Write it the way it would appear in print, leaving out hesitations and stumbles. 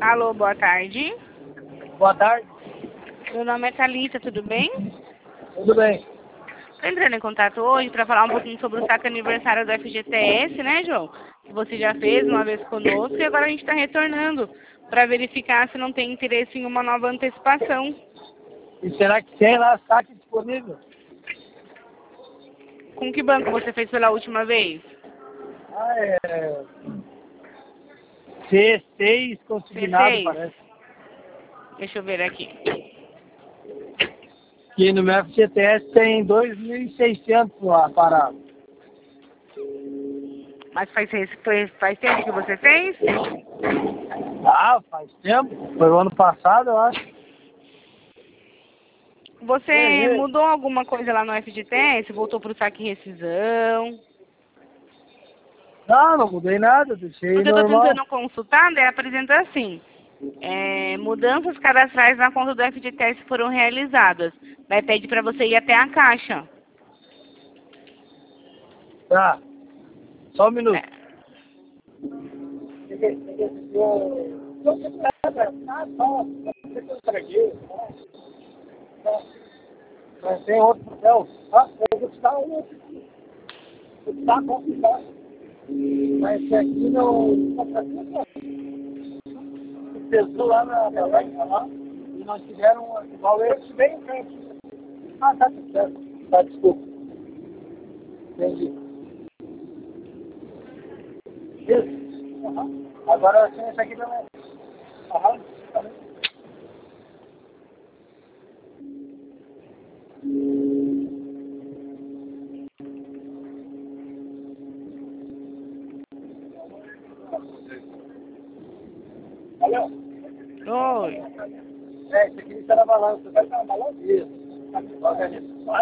Alô, boa tarde. Boa tarde. Meu nome é Thalita, tudo bem? Tudo bem? Estou entrando em contato hoje para falar um pouquinho sobre o saque aniversário do FGTS, né, João? Que você já fez uma vez conosco e agora a gente está retornando para verificar se não tem interesse em uma nova antecipação. E será que tem lá saque disponível? Com que banco você fez pela última vez? Ah, é... C6 consignado, C6? parece. Deixa eu ver aqui. Que no meu FGTS tem 2.600 lá parado. Mas faz tempo que você fez? Ah, faz tempo. Foi o ano passado, eu acho. Você mudou alguma coisa lá no FGTS? Voltou para o saque e rescisão? Não mudei nada, deixei Porque eu estou normal. tentando consultar, daí apresenta assim. Mudanças cadastrais na conta do FGTS foram realizadas. Daí pede para você ir até a caixa. Tá, só um minuto. É, Mas tem outro papel. Ah, eu vou te dar um. Vou te dar complicado. Mas esse aqui não pesou lá na Belém, lá, e nós tiveram igual esse bem em frente. Ah, tá tudo certo. Tá, desculpa. Entendi. Isso. Aham. Agora tem esse aqui também. Aham. Tá bem. Valeu? oi. Esse aqui está na balança. Vai estar na balança? Isso. Organiza.